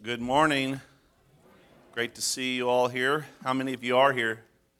Good morning. Great to see you all here. How many of you are here?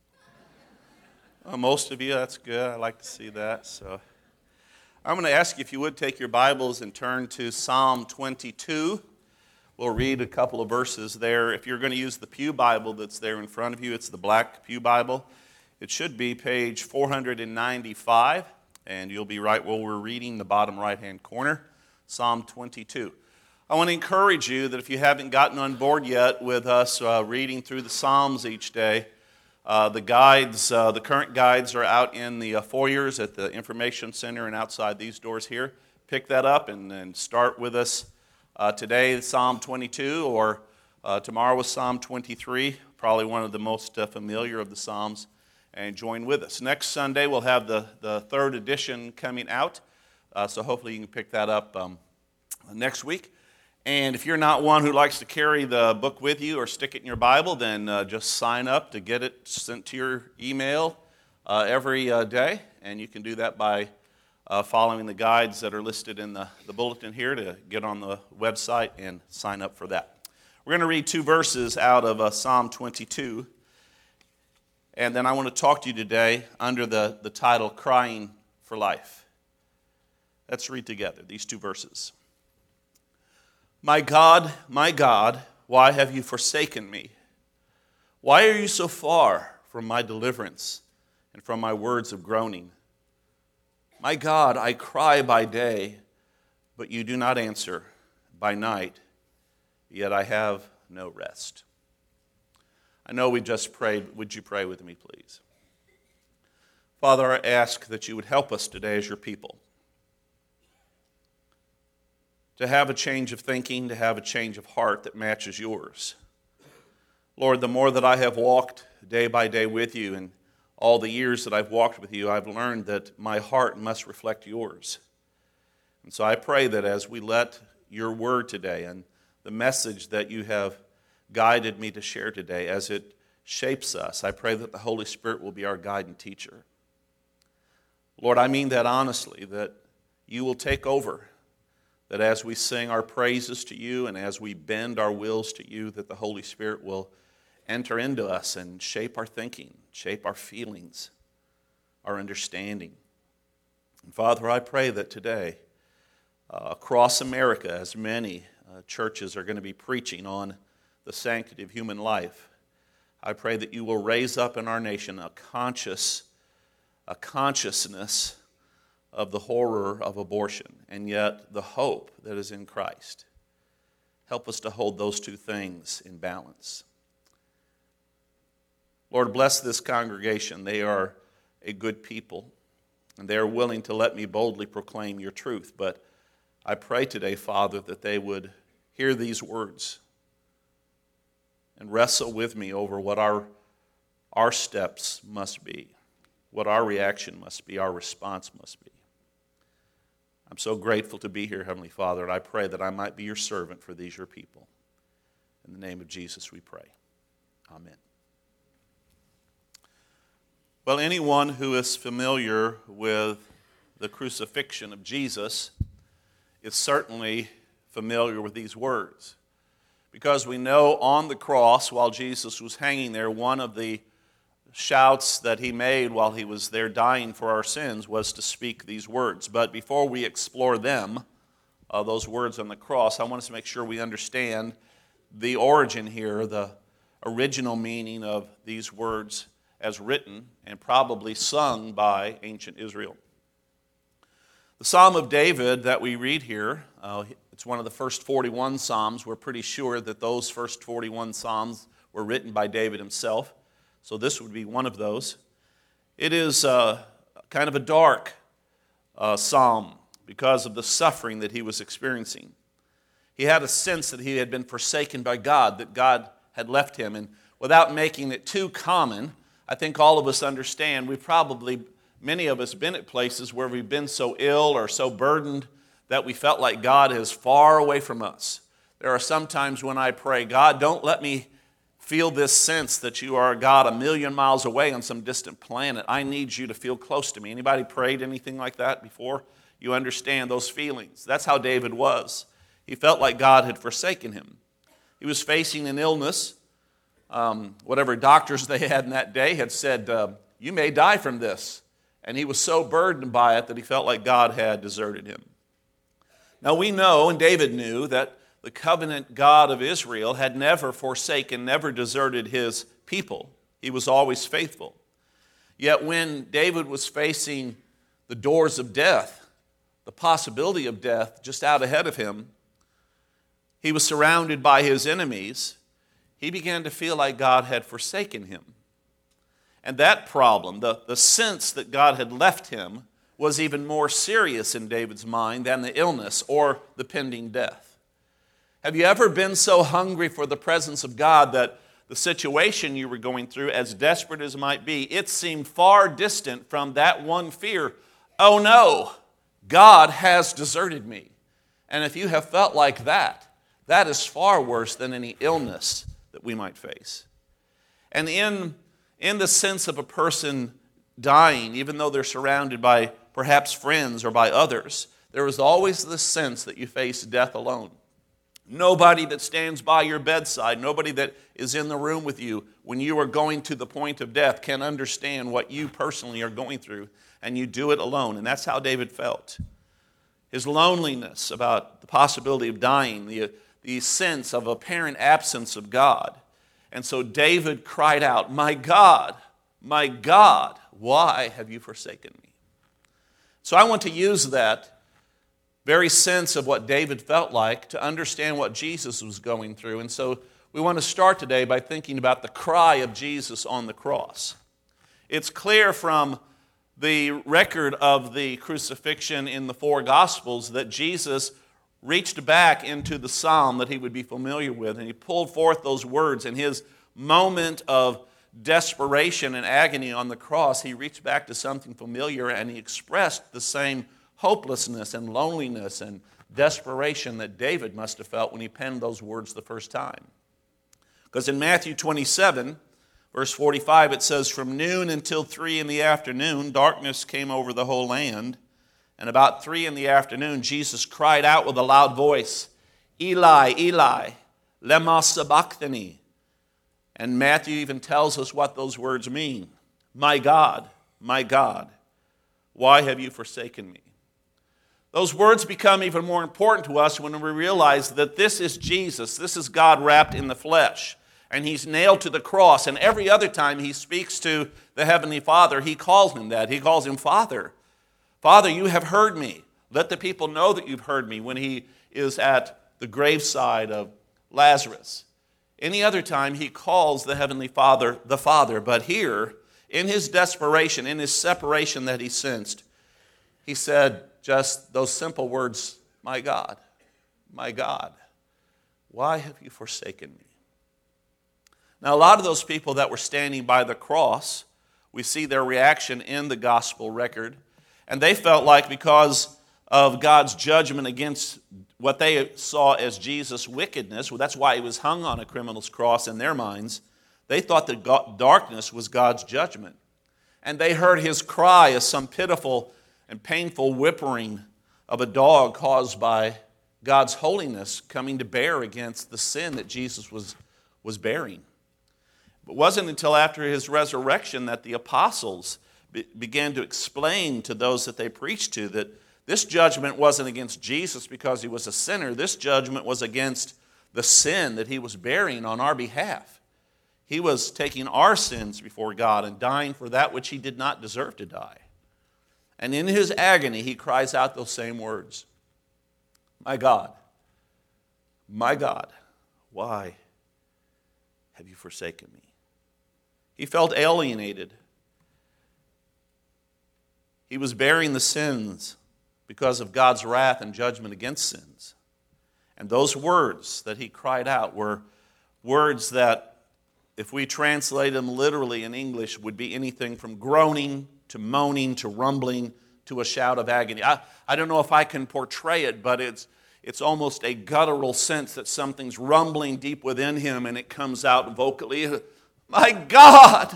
Most of you, that's good. I like to see that. So I'm going to ask you if you would take your Bibles and turn to Psalm 22. We'll read a couple of verses there. If you're going to use the Pew Bible that's there in front of you, it's the black Pew Bible. It should be page 495, and you'll be right where we're reading, the bottom right-hand corner, Psalm 22. I want to encourage you that if you haven't gotten on board yet with us reading through the Psalms each day, the current guides are out in the foyers at the Information Center and outside these doors here. Pick that up and start with us today, Psalm 22, or tomorrow with Psalm 23, probably one of the most familiar of the Psalms, and join with us. Next Sunday, we'll have the third edition coming out, so hopefully you can pick that up next week. And if you're not one who likes to carry the book with you or stick it in your Bible, then just sign up to get it sent to your email every day. And you can do that by following the guides that are listed in the bulletin here to get on the website and sign up for that. We're going to read two verses out of Psalm 22. And then I want to talk to you today under the title, Crying for Life. Let's read together these two verses. My God, why have you forsaken me? Why are you so far from my deliverance and from my words of groaning? My God, I cry by day, but you do not answer, by night, yet I have no rest. I know we just prayed. Would you pray with me, please? Father, I ask that you would help us today as your people. To have a change of thinking, to have a change of heart that matches yours. Lord, the more that I have walked day by day with you and all the years that I've walked with you, I've learned that my heart must reflect yours. And so I pray that as we let your word today and the message that you have guided me to share today, as it shapes us, I pray that the Holy Spirit will be our guide and teacher. Lord, I mean that honestly, that you will take over. That as we sing our praises to you and as we bend our wills to you, that the Holy Spirit will enter into us and shape our thinking, shape our feelings, our understanding. And Father, I pray that today, across America, as many churches are going to be preaching on the sanctity of human life, I pray that you will raise up in our nation a consciousness of the horror of abortion, and yet the hope that is in Christ. Help us to hold those two things in balance. Lord, bless this congregation. They are a good people, and they are willing to let me boldly proclaim your truth. But I pray today, Father, that they would hear these words and wrestle with me over what our steps must be, what our reaction must be, our response must be. I'm so grateful to be here, Heavenly Father, and I pray that I might be your servant for these, your people. In the name of Jesus we pray. Amen. Well, anyone who is familiar with the crucifixion of Jesus is certainly familiar with these words. Because we know on the cross, while Jesus was hanging there, one of the shouts that he made while he was there dying for our sins was to speak these words. But before we explore them, those words on the cross, I want us to make sure we understand the origin here, the original meaning of these words as written and probably sung by ancient Israel. The Psalm of David that we read here, it's one of the first 41 Psalms. We're pretty sure that those first 41 Psalms were written by David himself. So this would be one of those. It is kind of a dark psalm because of the suffering that he was experiencing. He had a sense that he had been forsaken by God, that God had left him. And without making it too common, I think all of us understand, many of us been at places where we've been so ill or so burdened that we felt like God is far away from us. There are some times when I pray, God, don't let me feel this sense that you are a God a million miles away on some distant planet. I need you to feel close to me. Anybody prayed anything like that before? You understand those feelings. That's how David was. He felt like God had forsaken him. He was facing an illness. Whatever doctors they had in that day had said, you may die from this. And he was so burdened by it that he felt like God had deserted him. Now we know, and David knew, that the covenant God of Israel had never forsaken, never deserted his people. He was always faithful. Yet when David was facing the doors of death, the possibility of death just out ahead of him, he was surrounded by his enemies. He began to feel like God had forsaken him. And that problem, the sense that God had left him, was even more serious in David's mind than the illness or the pending death. Have you ever been so hungry for the presence of God that the situation you were going through, as desperate as it might be, it seemed far distant from that one fear? Oh no, God has deserted me. And if you have felt like that, that is far worse than any illness that we might face. And in the sense of a person dying, even though they're surrounded by perhaps friends or by others, there is always this sense that you face death alone. Nobody that stands by your bedside, nobody that is in the room with you when you are going to the point of death can understand what you personally are going through, and you do it alone. And that's how David felt. His loneliness about the possibility of dying, the sense of apparent absence of God. And so David cried out, my God, why have you forsaken me? So I want to use that very sense of what David felt like to understand what Jesus was going through. And so we want to start today by thinking about the cry of Jesus on the cross. It's clear from the record of the crucifixion in the four Gospels that Jesus reached back into the psalm that he would be familiar with, and he pulled forth those words. In his moment of desperation and agony on the cross, he reached back to something familiar, and he expressed the same hopelessness and loneliness and desperation that David must have felt when he penned those words the first time. Because in Matthew 27, verse 45, it says, from noon until 3 in the afternoon, darkness came over the whole land. And about 3 in the afternoon, Jesus cried out with a loud voice, Eli, Eli, lema sabachthani. And Matthew even tells us what those words mean. My God, why have you forsaken me? Those words become even more important to us when we realize that this is Jesus. This is God wrapped in the flesh. And he's nailed to the cross. And every other time he speaks to the Heavenly Father, he calls him that. He calls him Father. Father, you have heard me. Let the people know that you've heard me, when he is at the graveside of Lazarus. Any other time he calls the Heavenly Father the Father. But here, in his desperation, in his separation that he sensed, he said just those simple words, my God, why have you forsaken me? Now, a lot of those people that were standing by the cross, we see their reaction in the gospel record, and they felt like because of God's judgment against what they saw as Jesus' wickedness, well, that's why he was hung on a criminal's cross in their minds, they thought that darkness was God's judgment. And they heard his cry as some pitiful and painful whimpering of a dog caused by God's holiness coming to bear against the sin that Jesus was bearing. It wasn't until after his resurrection that the apostles began to explain to those that they preached to that this judgment wasn't against Jesus because he was a sinner. This judgment was against the sin that he was bearing on our behalf. He was taking our sins before God and dying for that which he did not deserve to die. And in his agony, he cries out those same words. My God, why have you forsaken me? He felt alienated. He was bearing the sins because of God's wrath and judgment against sins. And those words that he cried out were words that, if we translate them literally in English, would be anything from groaning to moaning to rumbling to a shout of agony. I don't know if I can portray it, but it's almost a guttural sense that something's rumbling deep within him, and it comes out vocally. My God,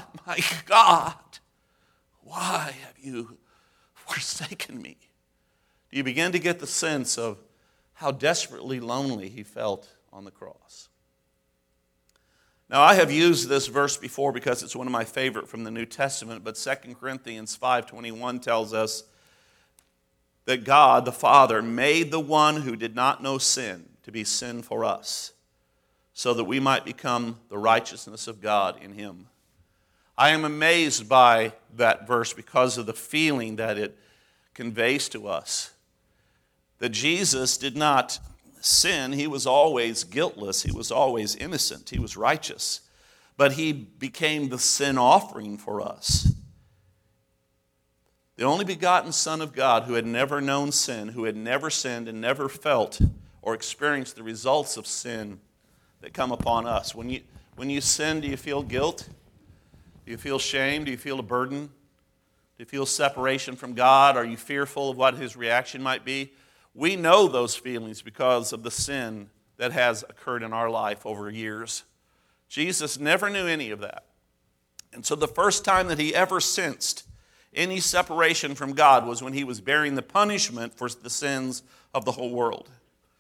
why have you forsaken me? Do you begin to get the sense of how desperately lonely he felt on the cross? Now, I have used this verse before because it's one of my favorite from the New Testament, but 2 Corinthians 5:21 tells us that God, the Father, made the one who did not know sin to be sin for us, so that we might become the righteousness of God in him. I am amazed by that verse because of the feeling that it conveys to us. That Jesus did not sin. He was always guiltless. He was always innocent. He was righteous. But he became the sin offering for us. The only begotten Son of God who had never known sin, who had never sinned and never felt or experienced the results of sin that come upon us. When you sin, do you feel guilt? Do you feel shame? Do you feel a burden? Do you feel separation from God? Are you fearful of what his reaction might be? We know those feelings because of the sin that has occurred in our life over years. Jesus never knew any of that. And so the first time that he ever sensed any separation from God was when he was bearing the punishment for the sins of the whole world.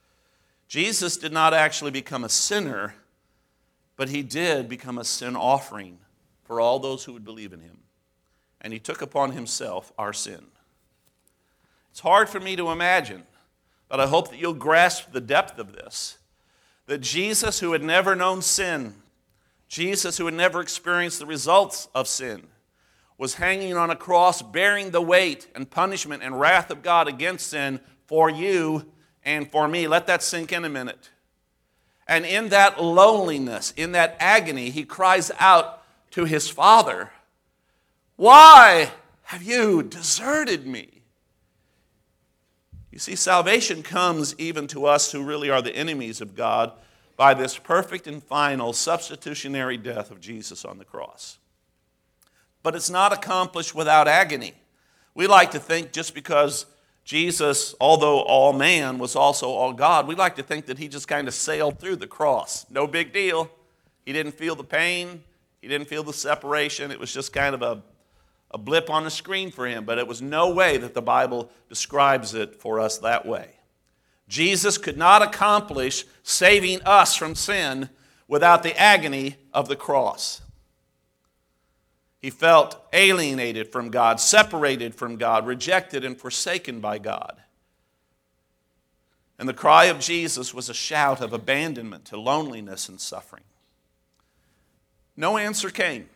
Jesus did not actually become a sinner, but he did become a sin offering for all those who would believe in him. And he took upon himself our sin. It's hard for me to imagine, but I hope that you'll grasp the depth of this. That Jesus, who had never known sin, Jesus, who had never experienced the results of sin, was hanging on a cross bearing the weight and punishment and wrath of God against sin for you and for me. Let that sink in a minute. And in that loneliness, in that agony, he cries out to his Father, "Why have you deserted me?" You see, salvation comes even to us who really are the enemies of God by this perfect and final substitutionary death of Jesus on the cross. But it's not accomplished without agony. We like to think just because Jesus, although all man, was also all God, we like to think that he just kind of sailed through the cross. No big deal. He didn't feel the pain. He didn't feel the separation. It was just kind of a blip on the screen for him, but it was no way that the Bible describes it for us that way. Jesus could not accomplish saving us from sin without the agony of the cross. He felt alienated from God, separated from God, rejected and forsaken by God. And the cry of Jesus was a shout of abandonment to loneliness and suffering. No answer came.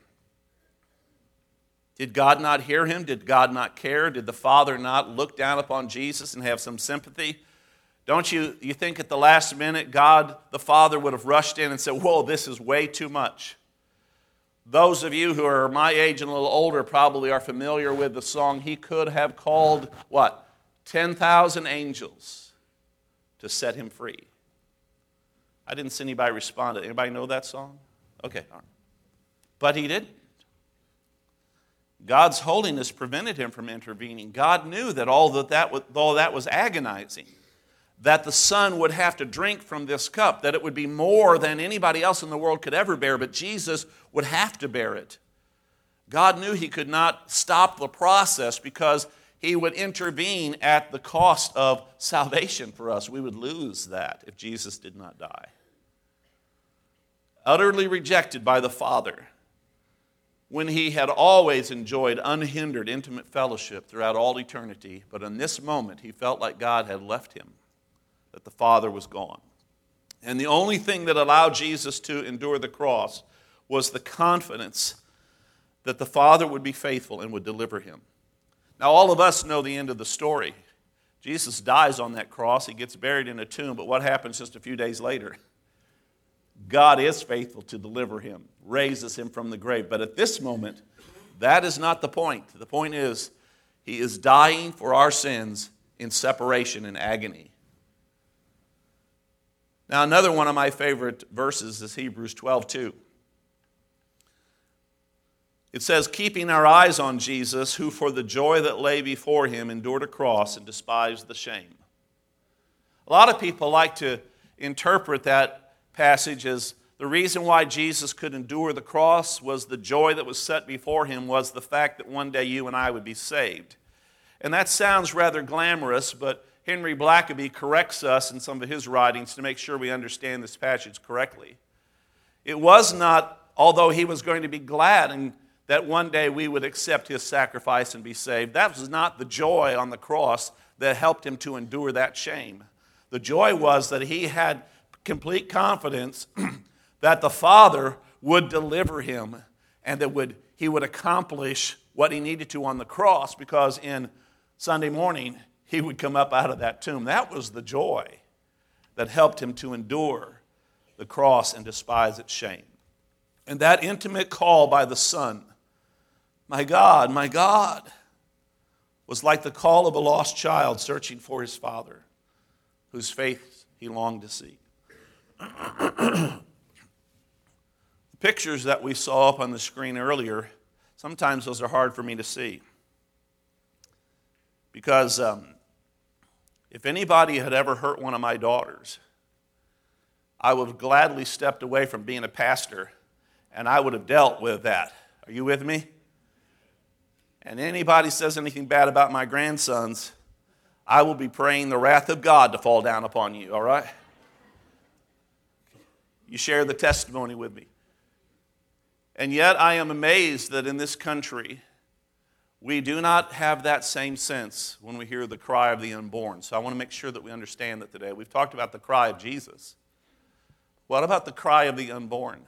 Did God not hear him? Did God not care? Did the Father not look down upon Jesus and have some sympathy? Don't you think at the last minute God the Father would have rushed in and said, "Whoa, this is way too much"? Those of you who are my age and a little older probably are familiar with the song, "He could have called," what? 10,000 angels to set him free. I didn't see anybody respond. Anybody know that song? Okay, all right. But he didn't. God's holiness prevented him from intervening. God knew that all that was agonizing, that the Son would have to drink from this cup, that it would be more than anybody else in the world could ever bear, but Jesus would have to bear it. God knew he could not stop the process because he would intervene at the cost of salvation for us. We would lose that if Jesus did not die. Utterly rejected by the Father, when he had always enjoyed unhindered, intimate fellowship throughout all eternity, but in this moment he felt like God had left him, that the Father was gone. And the only thing that allowed Jesus to endure the cross was the confidence that the Father would be faithful and would deliver him. Now, all of us know the end of the story. Jesus dies on that cross. He gets buried in a tomb, but what happens just a few days later? God is faithful to deliver him, raises him from the grave. But at this moment, that is not the point. The point is, he is dying for our sins in separation and agony. Now, another one of my favorite verses is Hebrews 12:2. It says, "Keeping our eyes on Jesus, who for the joy that lay before him endured a cross and despised the shame." A lot of people like to interpret that passage as the reason why Jesus could endure the cross was the joy that was set before him was the fact that one day you and I would be saved. And that sounds rather glamorous, but Henry Blackaby corrects us in some of his writings to make sure we understand this passage correctly. It was not, although he was going to be glad and that one day we would accept his sacrifice and be saved, that was not the joy on the cross that helped him to endure that shame. The joy was that he had complete confidence that the Father would deliver him and that he would accomplish what he needed to on the cross, because in Sunday morning he would come up out of that tomb. That was the joy that helped him to endure the cross and despise its shame. And that intimate call by the Son, my God, was like the call of a lost child searching for his father, whose faith he longed to see. The pictures that we saw up on the screen earlier, sometimes those are hard for me to see. Because if anybody had ever hurt one of my daughters, I would have gladly stepped away from being a pastor, and I would have dealt with that. Are you with me? And anybody says anything bad about my grandsons, I will be praying the wrath of God to fall down upon you, all right? You share the testimony with me. And yet I am amazed that in this country, we do not have that same sense when we hear the cry of the unborn. So I want to make sure that we understand that today. We've talked about the cry of Jesus. What about the cry of the unborn?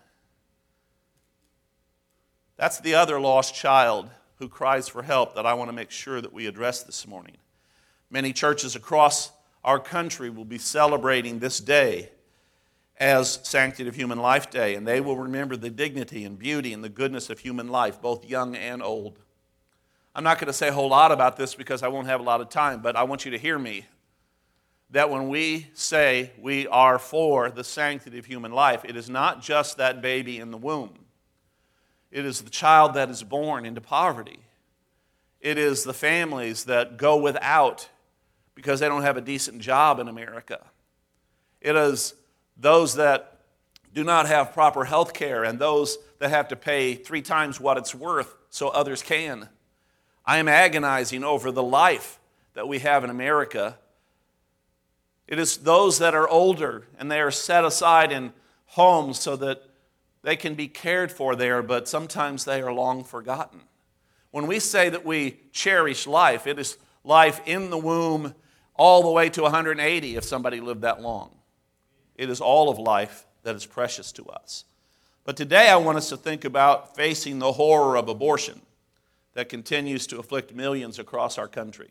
That's the other lost child who cries for help that I want to make sure that we address this morning. Many churches across our country will be celebrating this day as Sanctity of Human Life Day, and they will remember the dignity and beauty and the goodness of human life, both young and old. I'm not going to say a whole lot about this because I won't have a lot of time, but I want you to hear me, that when we say we are for the sanctity of human life, it is not just that baby in the womb. It is the child that is born into poverty. It is the families that go without because they don't have a decent job in America. It is those that do not have proper health care and those that have to pay 3 times what it's worth so others can. I am agonizing over the life that we have in America. It is those that are older and they are set aside in homes so that they can be cared for there, but sometimes they are long forgotten. When we say that we cherish life, it is life in the womb all the way to 180 if somebody lived that long. It is all of life that is precious to us. But today I want us to think about facing the horror of abortion that continues to afflict millions across our country.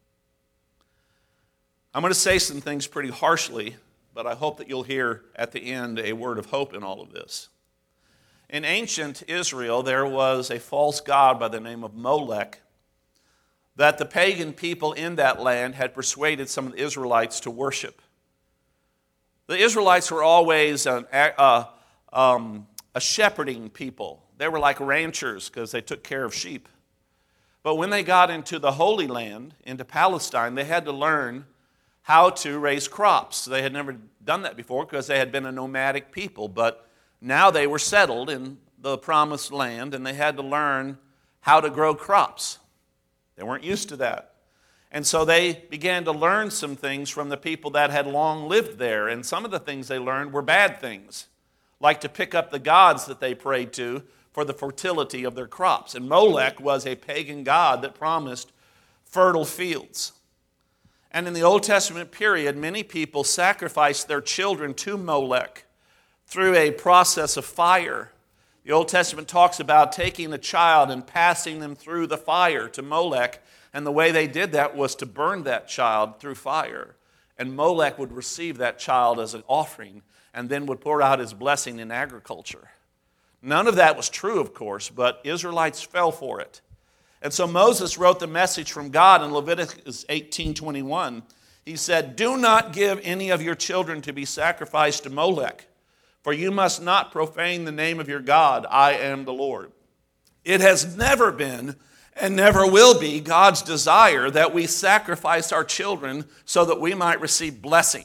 I'm going to say some things pretty harshly, but I hope that you'll hear at the end a word of hope in all of this. In ancient Israel, there was a false god by the name of Molech that the pagan people in that land had persuaded some of the Israelites to worship. The Israelites were always a shepherding people. They were like ranchers because they took care of sheep. But when they got into the Holy Land, into Palestine, they had to learn how to raise crops. They had never done that before because they had been a nomadic people, but now they were settled in the promised land and they had to learn how to grow crops. They weren't used to that. And so they began to learn some things from the people that had long lived there. And some of the things they learned were bad things, like to pick up the gods that they prayed to for the fertility of their crops. And Molech was a pagan god that promised fertile fields. And in the Old Testament period, many people sacrificed their children to Molech through a process of fire. The Old Testament talks about taking a child and passing them through the fire to Molech, and the way they did that was to burn that child through fire. And Molech would receive that child as an offering and then would pour out his blessing in agriculture. None of that was true, of course, but Israelites fell for it. And so Moses wrote the message from God in Leviticus 18:21. He said, "Do not give any of your children to be sacrificed to Molech, for you must not profane the name of your God. I am the Lord." It has never been and never will be God's desire that we sacrifice our children so that we might receive blessing.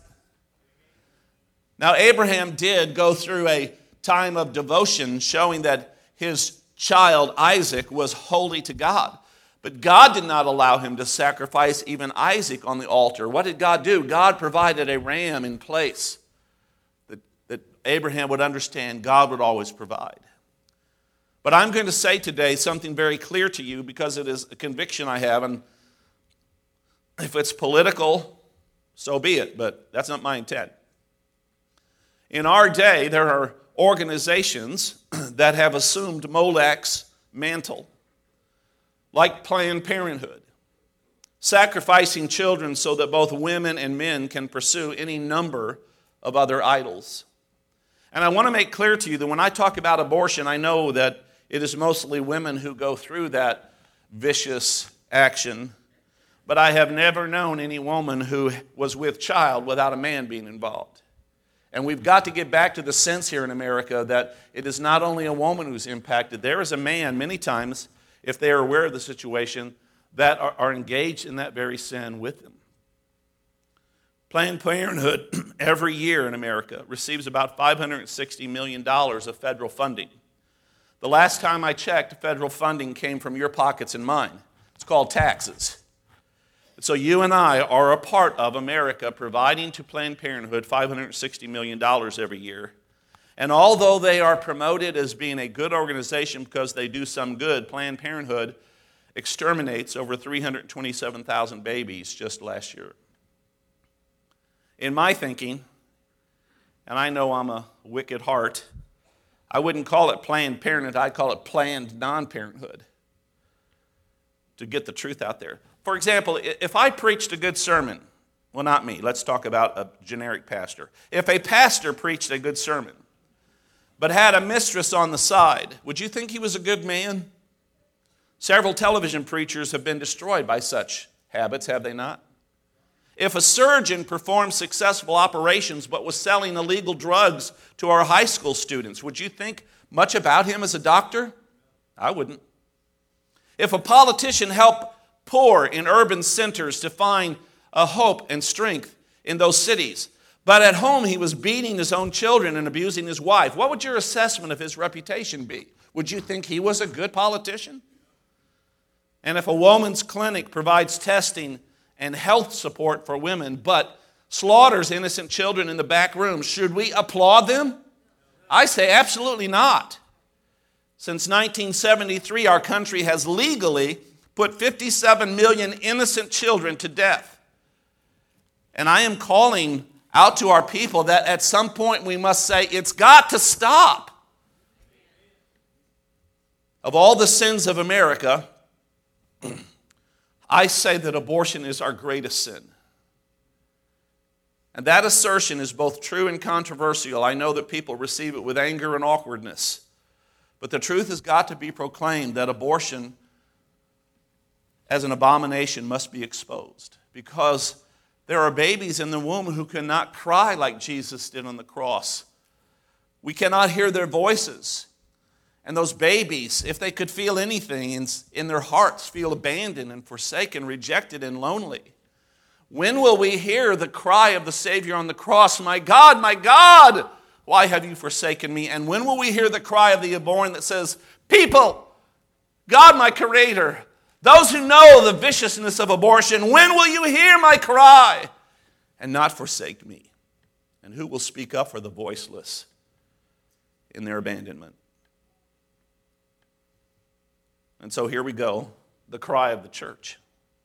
Now, Abraham did go through a time of devotion showing that his child Isaac was holy to God. But God did not allow him to sacrifice even Isaac on the altar. What did God do? God provided a ram in place that Abraham would understand God would always provide. But I'm going to say today something very clear to you because it is a conviction I have, and if it's political, so be it, but that's not my intent. In our day, there are organizations that have assumed Molech's mantle, like Planned Parenthood, sacrificing children so that both women and men can pursue any number of other idols. And I want to make clear to you that when I talk about abortion, I know that it is mostly women who go through that vicious action, but I have never known any woman who was with child without a man being involved. And we've got to get back to the sense here in America that it is not only a woman who's impacted. There is a man, many times, if they are aware of the situation, that are engaged in that very sin with them. Planned Parenthood, every year in America, receives about $560 million of federal funding. The last time I checked, federal funding came from your pockets and mine. It's called taxes. So you and I are a part of America providing to Planned Parenthood $560 million every year. And although they are promoted as being a good organization because they do some good, Planned Parenthood exterminates over 327,000 babies just last year. In my thinking, and I know I'm a wicked heart, I wouldn't call it Planned Parenthood, I'd call it Planned Non-Parenthood to get the truth out there. For example, if I preached a good sermon, well, not me, let's talk about a generic pastor. If a pastor preached a good sermon, but had a mistress on the side, would you think he was a good man? Several television preachers have been destroyed by such habits, have they not? If a surgeon performed successful operations but was selling illegal drugs to our high school students, would you think much about him as a doctor? I wouldn't. If a politician helped poor in urban centers to find a hope and strength in those cities, but at home he was beating his own children and abusing his wife, what would your assessment of his reputation be? Would you think he was a good politician? And if a woman's clinic provides testing and health support for women, but slaughters innocent children in the back rooms, should we applaud them? I say absolutely not. Since 1973, our country has legally put 57 million innocent children to death. And I am calling out to our people that at some point we must say, it's got to stop. Of all the sins of America, I say that abortion is our greatest sin. And that assertion is both true and controversial. I know that people receive it with anger and awkwardness. But the truth has got to be proclaimed that abortion as an abomination must be exposed, because there are babies in the womb who cannot cry like Jesus did on the cross. We cannot hear their voices. And those babies, if they could feel anything in their hearts, feel abandoned and forsaken, rejected and lonely. When will we hear the cry of the Savior on the cross, my God, why have you forsaken me? And when will we hear the cry of the abortion that says, people, God, my Creator, those who know the viciousness of abortion, when will you hear my cry and not forsake me? And who will speak up for the voiceless in their abandonment? And so here we go, the cry of the church.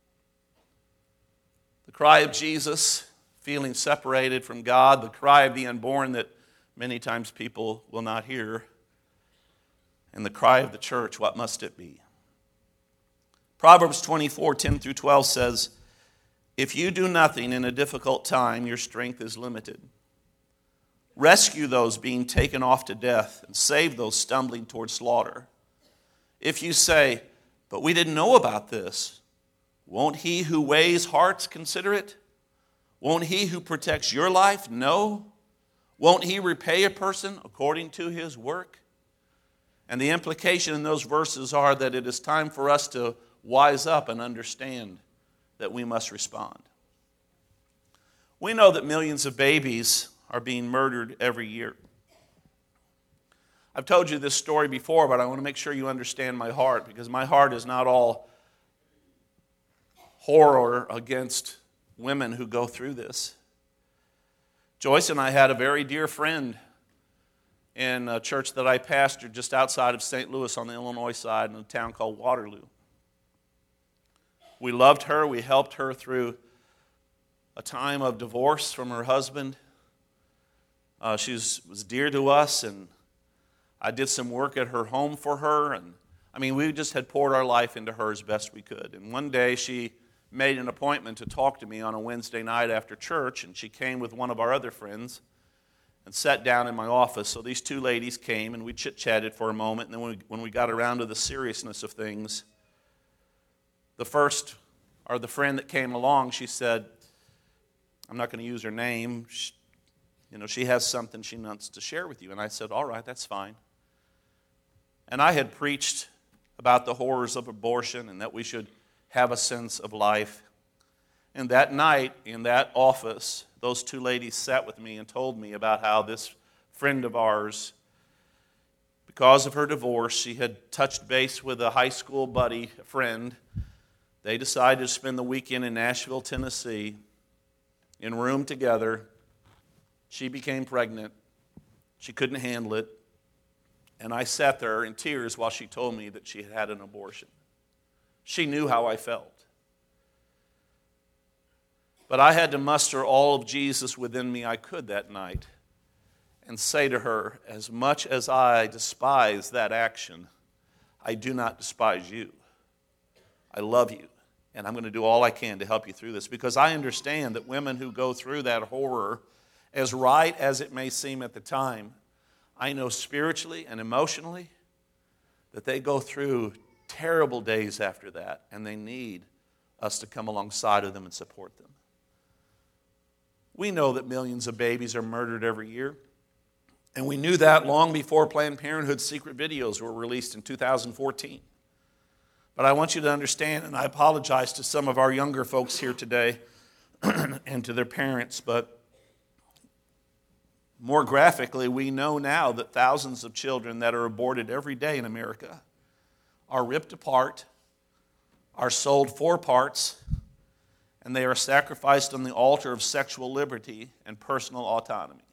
The cry of Jesus, feeling separated from God, the cry of the unborn that many times people will not hear, and the cry of the church, what must it be? Proverbs 24:10-12 says, if you do nothing in a difficult time, your strength is limited. Rescue those being taken off to death and save those stumbling toward slaughter. If you say, but we didn't know about this, won't he who weighs hearts consider it? Won't he who protects your life know? Won't he repay a person according to his work? And the implication in those verses are that it is time for us to wise up and understand that we must respond. We know that millions of babies are being murdered every year. I've told you this story before, but I want to make sure you understand my heart, because my heart is not all horror against women who go through this. Joyce and I had a very dear friend in a church that I pastored just outside of St. Louis on the Illinois side in a town called Waterloo. We loved her. We helped her through a time of divorce from her husband. She was dear to us, and I did some work at her home for her. And we just had poured our life into her as best we could. And one day she made an appointment to talk to me on a Wednesday night after church, and she came with one of our other friends and sat down in my office. So these two ladies came, and we chit-chatted for a moment. And then when we got around to the seriousness of things, the friend that came along, she said, I'm not going to use her name, she has something she wants to share with you. And I said, all right, that's fine. And I had preached about the horrors of abortion and that we should have a sense of life. And that night in that office, those two ladies sat with me and told me about how this friend of ours, because of her divorce, she had touched base with a high school buddy, a friend. They decided to spend the weekend in Nashville, Tennessee, in a room together. She became pregnant. She couldn't handle it. And I sat there in tears while she told me that she had had an abortion. She knew how I felt. But I had to muster all of Jesus within me I could that night and say to her, as much as I despise that action, I do not despise you. I love you, and I'm going to do all I can to help you through this, because I understand that women who go through that horror, as right as it may seem at the time, I know spiritually and emotionally that they go through terrible days after that, and they need us to come alongside of them and support them. We know that millions of babies are murdered every year, and we knew that long before Planned Parenthood's secret videos were released in 2014. But I want you to understand, and I apologize to some of our younger folks here today and to their parents, but more graphically, we know now that thousands of children that are aborted every day in America are ripped apart, are sold for parts, and they are sacrificed on the altar of sexual liberty and personal autonomy.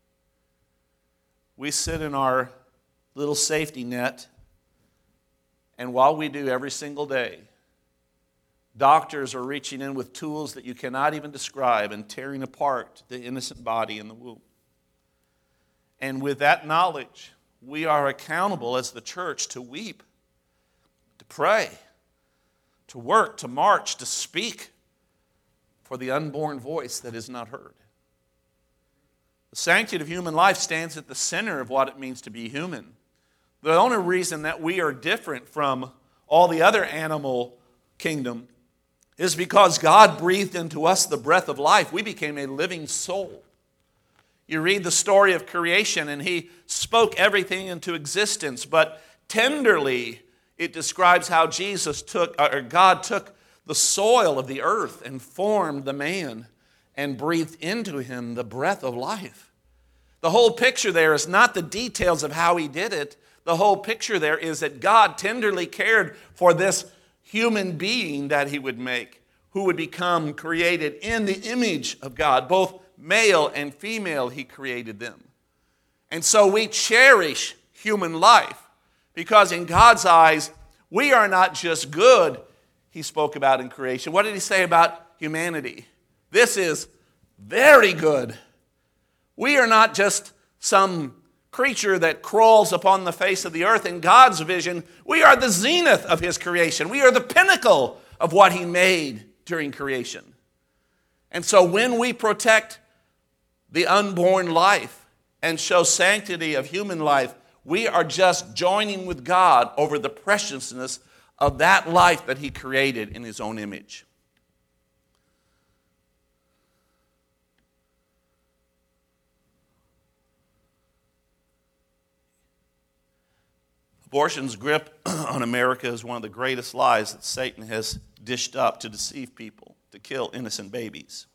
We sit in our little safety net, and while we do every single day, doctors are reaching in with tools that you cannot even describe and tearing apart the innocent body in the womb. And with that knowledge, we are accountable as the church to weep, to pray, to work, to march, to speak for the unborn voice that is not heard. The sanctity of human life stands at the center of what it means to be human. The only reason that we are different from all the other animal kingdom is because God breathed into us the breath of life. We became a living soul. You read the story of creation, and He spoke everything into existence, but tenderly it describes how God took the soil of the earth and formed the man and breathed into him the breath of life. The whole picture there is not the details of how He did it. The whole picture there is that God tenderly cared for this human being that He would make, who would become created in the image of God. Both male and female, He created them. And so we cherish human life because in God's eyes, we are not just good, He spoke about in creation. What did He say about humanity? This is very good. We are not just some creature that crawls upon the face of the earth. In God's vision, we are the zenith of His creation. We are the pinnacle of what He made during creation. And so when we protect the unborn life and show sanctity of human life, we are just joining with God over the preciousness of that life that He created in His own image. Abortion's grip on America is one of the greatest lies that Satan has dished up to deceive people, to kill innocent babies.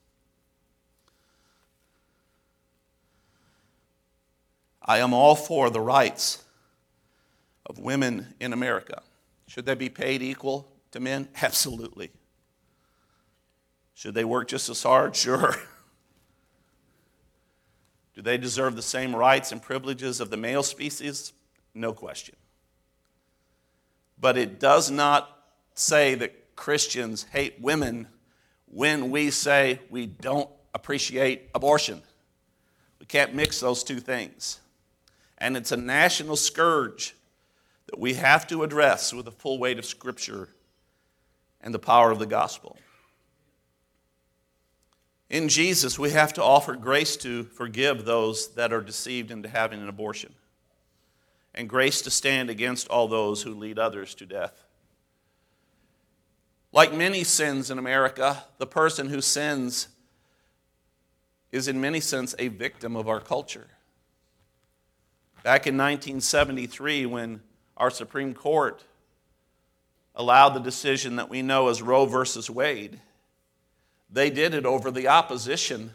I am all for the rights of women in America. Should they be paid equal to men? Absolutely. Should they work just as hard? Sure. Do they deserve the same rights and privileges of the male species? No question. But it does not say that Christians hate women when we say we don't appreciate abortion. We can't mix those two things. And it's a national scourge that we have to address with the full weight of Scripture and the power of the gospel. In Jesus, we have to offer grace to forgive those that are deceived into having an abortion, and grace to stand against all those who lead others to death. Like many sins in America, the person who sins is in many sense a victim of our culture. Back in 1973, when our Supreme Court allowed the decision that we know as Roe versus Wade, they did it over the opposition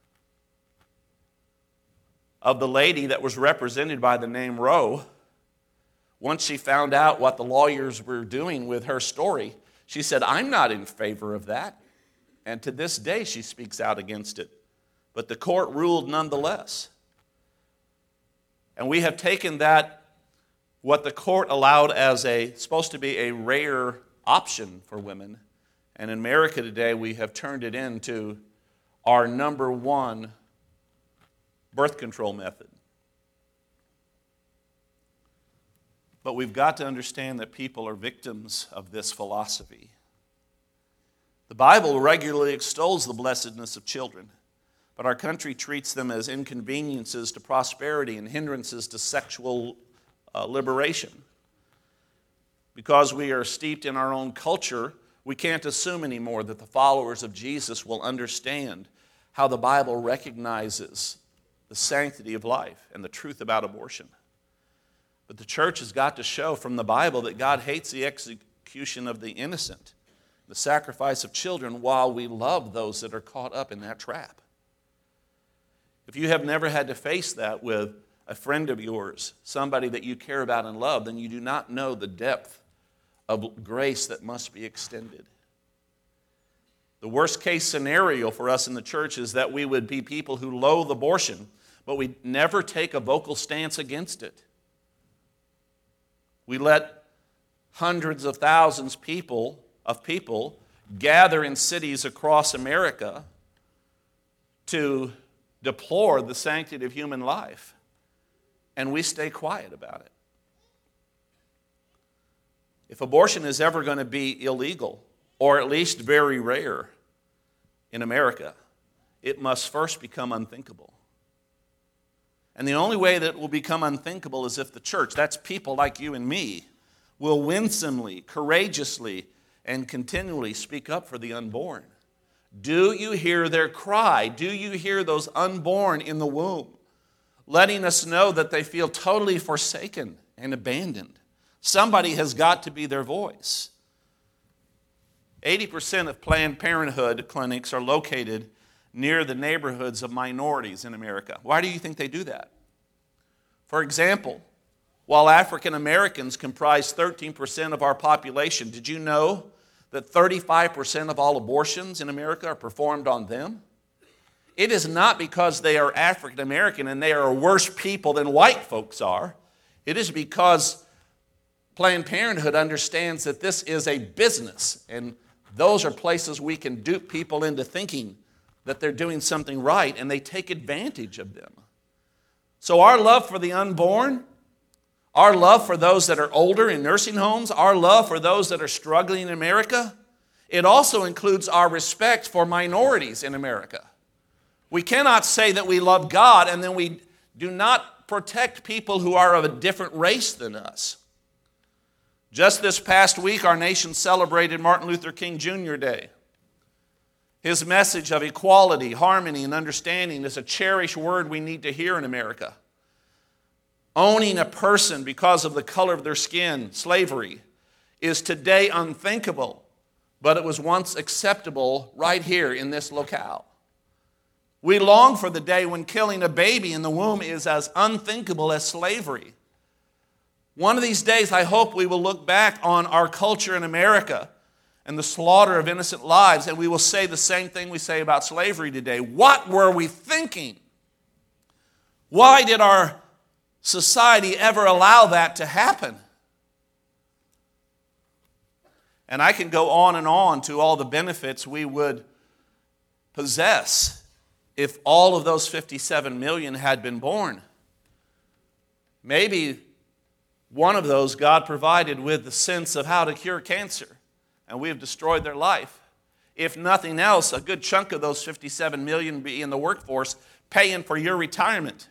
of the lady that was represented by the name Roe. Once she found out what the lawyers were doing with her story, she said, "I'm not in favor of that." And to this day, she speaks out against it. But the court ruled nonetheless. And we have taken that, what the court allowed as supposed to be a rare option for women, and in America today, we have turned it into our number one birth control method. But we've got to understand that people are victims of this philosophy. The Bible regularly extols the blessedness of children, but our country treats them as inconveniences to prosperity and hindrances to sexual liberation. Because we are steeped in our own culture, we can't assume anymore that the followers of Jesus will understand how the Bible recognizes the sanctity of life and the truth about abortion. But the church has got to show from the Bible that God hates the execution of the innocent, the sacrifice of children, while we love those that are caught up in that trap. If you have never had to face that with a friend of yours, somebody that you care about and love, then you do not know the depth of grace that must be extended. The worst case scenario for us in the church is that we would be people who loathe abortion, but we never take a vocal stance against it. We let hundreds of thousands of people gather in cities across America to deplore the sanctity of human life, and we stay quiet about it. If abortion is ever going to be illegal, or at least very rare in America, it must first become unthinkable. And the only way that it will become unthinkable is if the church, that's people like you and me, will winsomely, courageously, and continually speak up for the unborn. Do you hear their cry? Do you hear those unborn in the womb, letting us know that they feel totally forsaken and abandoned? Somebody has got to be their voice. 80% of Planned Parenthood clinics are located near the neighborhoods of minorities in America. Why do you think they do that? For example, while African Americans comprise 13% of our population, did you know that 35% of all abortions in America are performed on them? It is not because they are African American and they are worse people than white folks are. It is because Planned Parenthood understands that this is a business, and those are places we can dupe people into thinking that they're doing something right, and they take advantage of them. So our love for the unborn, our love for those that are older in nursing homes, our love for those that are struggling in America, it also includes our respect for minorities in America. We cannot say that we love God and then we do not protect people who are of a different race than us. Just this past week, our nation celebrated Martin Luther King Jr. Day. His message of equality, harmony, and understanding is a cherished word we need to hear in America. Owning a person because of the color of their skin, slavery, is today unthinkable, but it was once acceptable right here in this locale. We long for the day when killing a baby in the womb is as unthinkable as slavery. One of these days, I hope we will look back on our culture in America and the slaughter of innocent lives, and we will say the same thing we say about slavery today. What were we thinking? Why did our society ever allow that to happen? And I can go on and on to all the benefits we would possess if all of those 57 million had been born. Maybe one of those God provided with the sense of how to cure cancer, and we have destroyed their life. If nothing else, a good chunk of those 57 million be in the workforce paying for your retirement.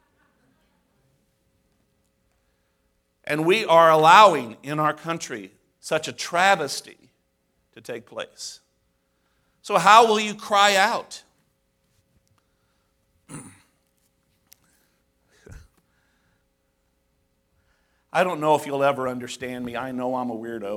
And we are allowing in our country such a travesty to take place. So how will you cry out? I don't know if you'll ever understand me. I know I'm a weirdo.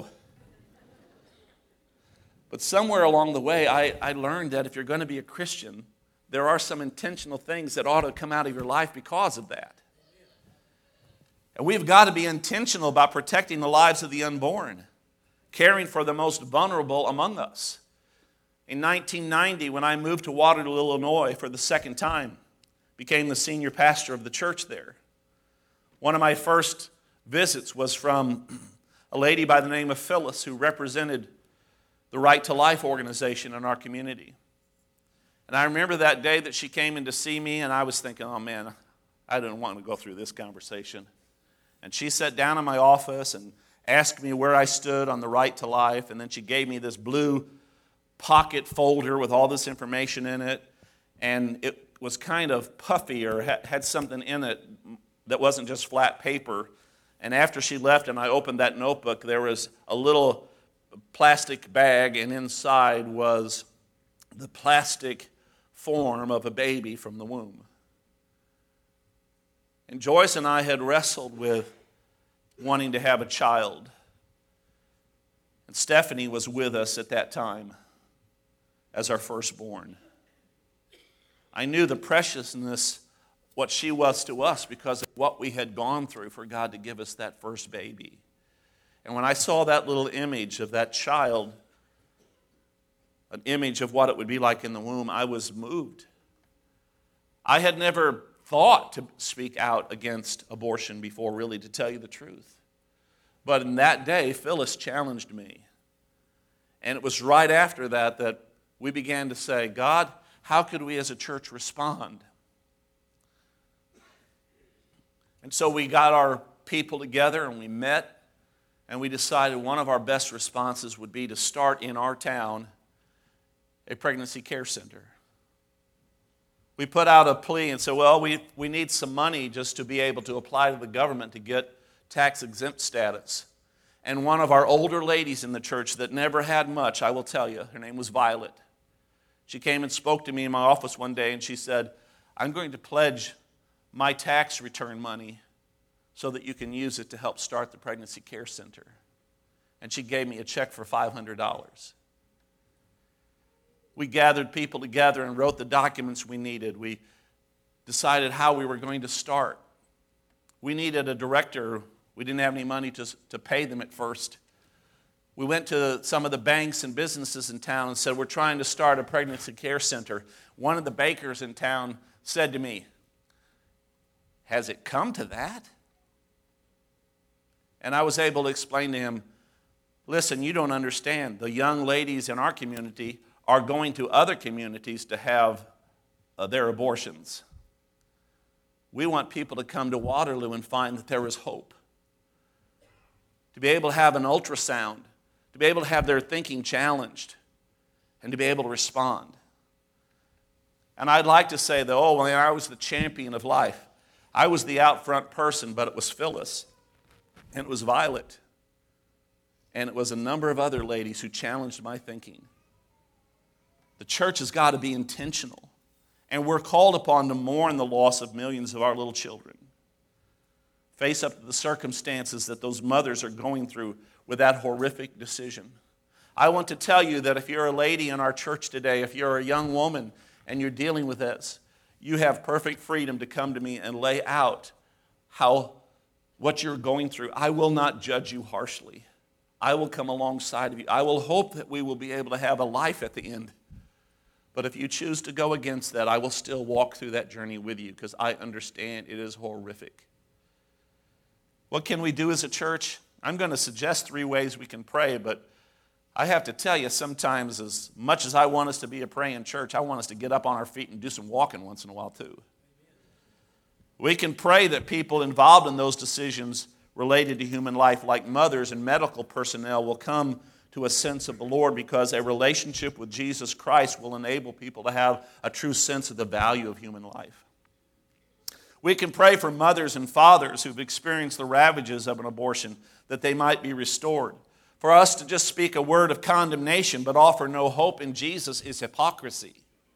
But somewhere along the way, I learned that if you're going to be a Christian, there are some intentional things that ought to come out of your life because of that. And we've got to be intentional about protecting the lives of the unborn, caring for the most vulnerable among us. In 1990, when I moved to Waterloo, Illinois for the second time, became the senior pastor of the church there. One of my first visits was from a lady by the name of Phyllis, who represented the Right to Life organization in our community. And I remember that day that she came in to see me, and I was thinking, oh man, I didn't want to go through this conversation. And she sat down in my office and asked me where I stood on the Right to Life, and then she gave me this blue pocket folder with all this information in it, and it was kind of puffy or had something in it that wasn't just flat paper. And after she left and I opened that notebook, there was a little plastic bag, and inside was the plastic form of a baby from the womb. And Joyce and I had wrestled with wanting to have a child. And Stephanie was with us at that time as our firstborn. I knew the preciousness what she was to us because of what we had gone through for God to give us that first baby. And when I saw that little image of that child, an image of what it would be like in the womb, I was moved. I had never thought to speak out against abortion before, really, to tell you the truth. But in that day, Phyllis challenged me. And it was right after that that we began to say, God, how could we as a church respond? And so we got our people together and we met, and we decided one of our best responses would be to start in our town a pregnancy care center. We put out a plea and said, well, we need some money just to be able to apply to the government to get tax-exempt status. And one of our older ladies in the church that never had much, I will tell you, her name was Violet. She came and spoke to me in my office one day, and she said, I'm going to pledge my tax return money so that you can use it to help start the pregnancy care center. And she gave me a check for $500. We gathered people together and wrote the documents we needed. We decided how we were going to start. We needed a director. We didn't have any money to pay them at first. We went to some of the banks and businesses in town and said, we're trying to start a pregnancy care center. One of the bakers in town said to me, has it come to that? And I was able to explain to him, listen, you don't understand. The young ladies in our community are going to other communities to have their abortions. We want people to come to Waterloo and find that there is hope. To be able to have an ultrasound, to be able to have their thinking challenged, and to be able to respond. And I'd like to say that, oh, well, I was the champion of life. I was the out front person, but it was Phyllis, and it was Violet, and it was a number of other ladies who challenged my thinking. The church has got to be intentional, and we're called upon to mourn the loss of millions of our little children. Face up to the circumstances that those mothers are going through with that horrific decision. I want to tell you that if you're a lady in our church today, if you're a young woman and you're dealing with this, you have perfect freedom to come to me and lay out what you're going through. I will not judge you harshly. I will come alongside of you. I will hope that we will be able to have a life at the end. But if you choose to go against that, I will still walk through that journey with you because I understand it is horrific. What can we do as a church? I'm going to suggest 3 ways we can pray, but I have to tell you, sometimes as much as I want us to be a praying church, I want us to get up on our feet and do some walking once in a while too. We can pray that people involved in those decisions related to human life, like mothers and medical personnel, will come to a sense of the Lord, because a relationship with Jesus Christ will enable people to have a true sense of the value of human life. We can pray for mothers and fathers who've experienced the ravages of an abortion, that they might be restored. For us to just speak a word of condemnation but offer no hope in Jesus is hypocrisy.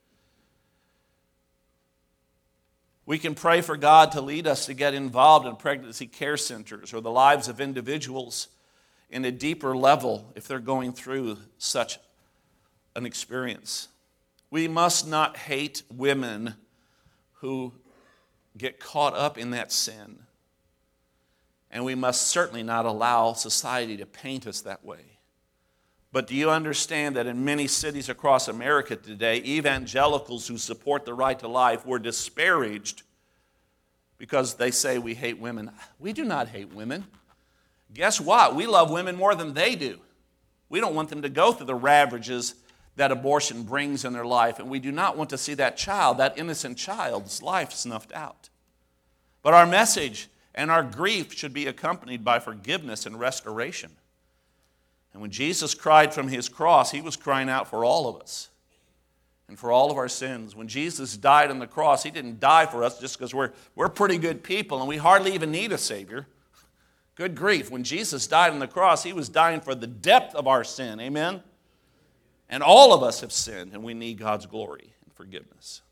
We can pray for God to lead us to get involved in pregnancy care centers or the lives of individuals in a deeper level if they're going through such an experience. We must not hate women who get caught up in that sin. And we must certainly not allow society to paint us that way. But do you understand that in many cities across America today, evangelicals who support the right to life were disparaged because they say we hate women? We do not hate women. Guess what? We love women more than they do. We don't want them to go through the ravages that abortion brings in their life, and we do not want to see that child, that innocent child's life, snuffed out. But our message and our grief should be accompanied by forgiveness and restoration. And when Jesus cried from his cross, he was crying out for all of us and for all of our sins. When Jesus died on the cross, he didn't die for us just because we're pretty good people and we hardly even need a Savior. Good grief. When Jesus died on the cross, he was dying for the depth of our sin. Amen? And all of us have sinned, and we need God's glory and forgiveness.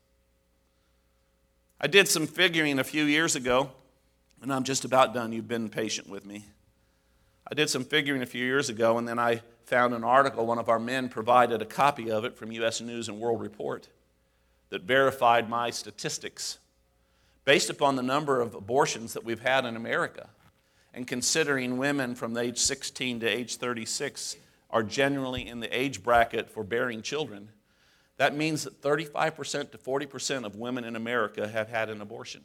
I did some figuring a few years ago, and I'm just about done. You've been patient with me. I did some figuring a few years ago, and then I found an article. One of our men provided a copy of it from U.S. News and World Report that verified my statistics based upon the number of abortions that we've had in America. And considering women from age 16 to age 36 are generally in the age bracket for bearing children, that means that 35% to 40% of women in America have had an abortion.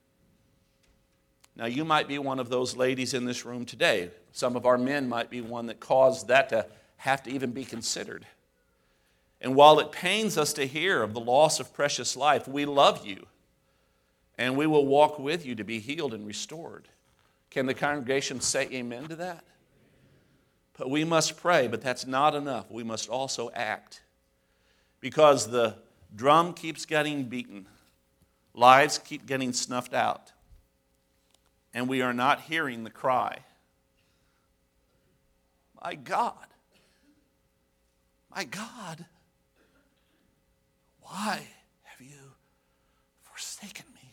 Now, you might be one of those ladies in this room today. Some of our men might be one that caused that to have to even be considered. And while it pains us to hear of the loss of precious life, we love you, and we will walk with you to be healed and restored. Can the congregation say amen to that? But we must pray, but that's not enough. We must also act. Because the drum keeps getting beaten. Lives keep getting snuffed out. And we are not hearing the cry. My God. My God. Why have you forsaken me?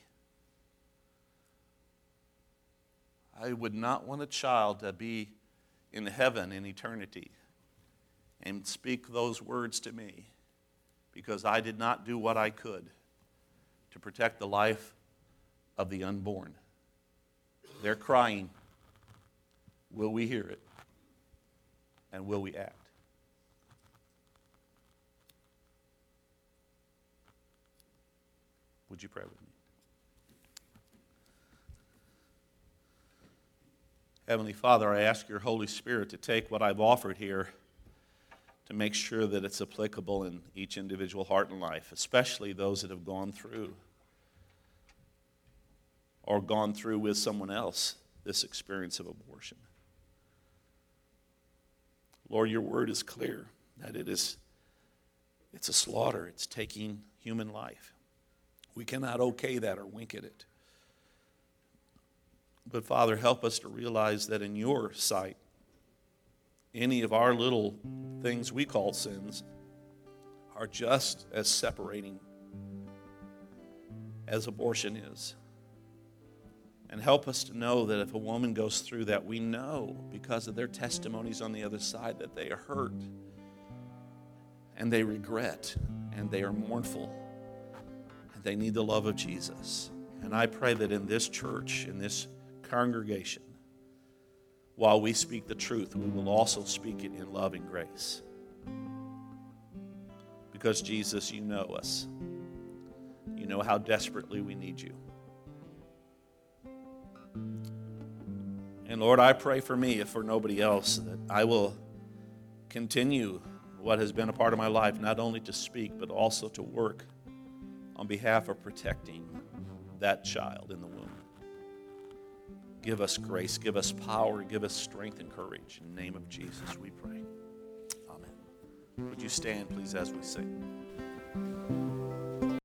I would not want a child to be in heaven in eternity and speak those words to me because I did not do what I could to protect the life of the unborn. They're crying. Will we hear it? And will we act? Would you pray with me? Heavenly Father, I ask your Holy Spirit to take what I've offered here to make sure that it's applicable in each individual heart and life, especially those that have gone through or gone through with someone else this experience of abortion. Lord, your word is clear that it's a slaughter. It's taking human life. We cannot okay that or wink at it. But Father, help us to realize that in your sight, any of our little things we call sins are just as separating as abortion is. And help us to know that if a woman goes through that, we know because of their testimonies on the other side that they are hurt and they regret and they are mournful and they need the love of Jesus. And I pray that in this church, in this congregation, while we speak the truth, we will also speak it in love and grace. Because, Jesus, you know us. You know how desperately we need you. And Lord, I pray for me, if for nobody else, that I will continue what has been a part of my life, not only to speak, but also to work on behalf of protecting that child in the womb. Give us grace, give us power, give us strength and courage. In the name of Jesus, we pray. Amen. Would you stand, please, as we sing?